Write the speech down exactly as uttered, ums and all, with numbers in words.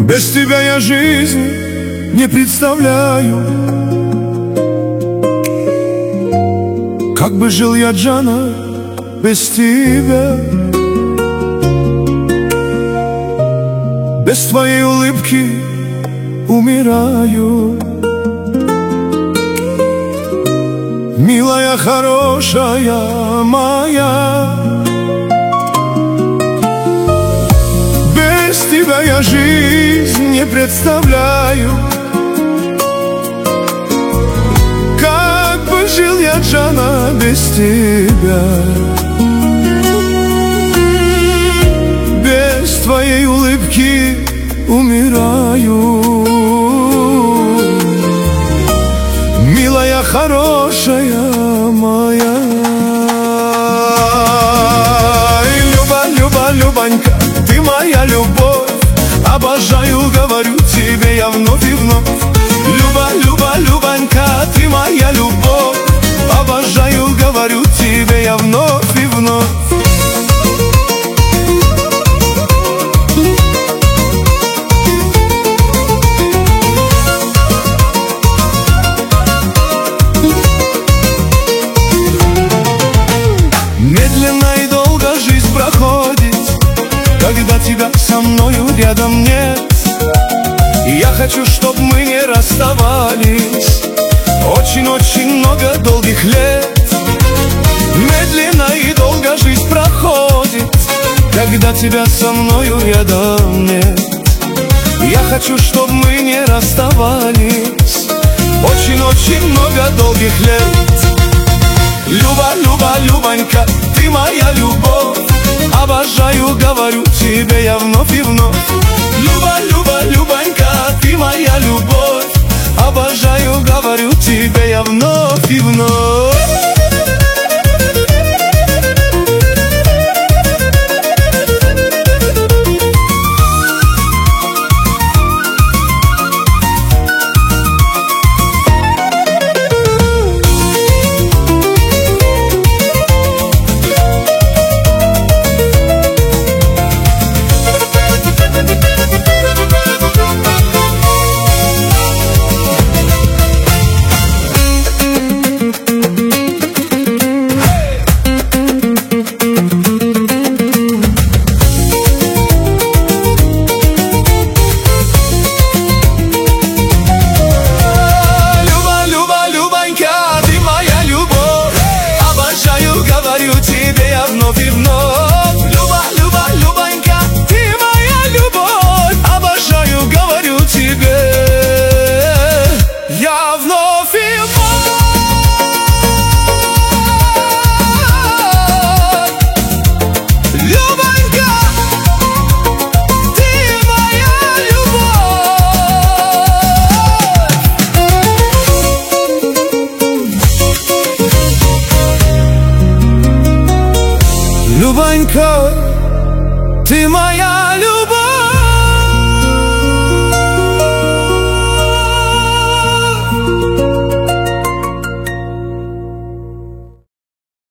Без тебя я жизнь не представляю. Как бы жил я, Джана, без тебя? Без твоей улыбки умираю. Милая, хорошая моя, без тебя я жизнь не представляю. Как бы жил я, Джана, без тебя? Без твоей улыбки умираю. Милая, хорошая моя. Люба, Люба, Любонька, ты моя любовь. Обожаю, говорю тебе я вновь и вновь. Люба, Люба, Любонька, ты моя любовь. Обожаю, говорю тебе я вновь и вновь. Медленно и долго жизнь проходит, когда тебя со мною рядом нет. Я хочу, чтоб мы не расставались очень-очень много долгих лет. Медленно и долго жизнь проходит, когда тебя со мною рядом нет. Я хочу, чтоб мы не расставались очень-очень много долгих лет. Люба, Люба, Любонька, ты моя любовь. Обожаю, говорю тебе я вновь и вновь. Люба, Люба, Любонька, ты моя любовь. Обожаю, говорю тебе я вновь и вновь. Тебе я вновь и вновь. Люба, Люба, Любонька, ты моя любовь. Обожаю, говорю тебе я вновь и вновь. Любонька, ты моя любовь. Любонька, ты моя любовь.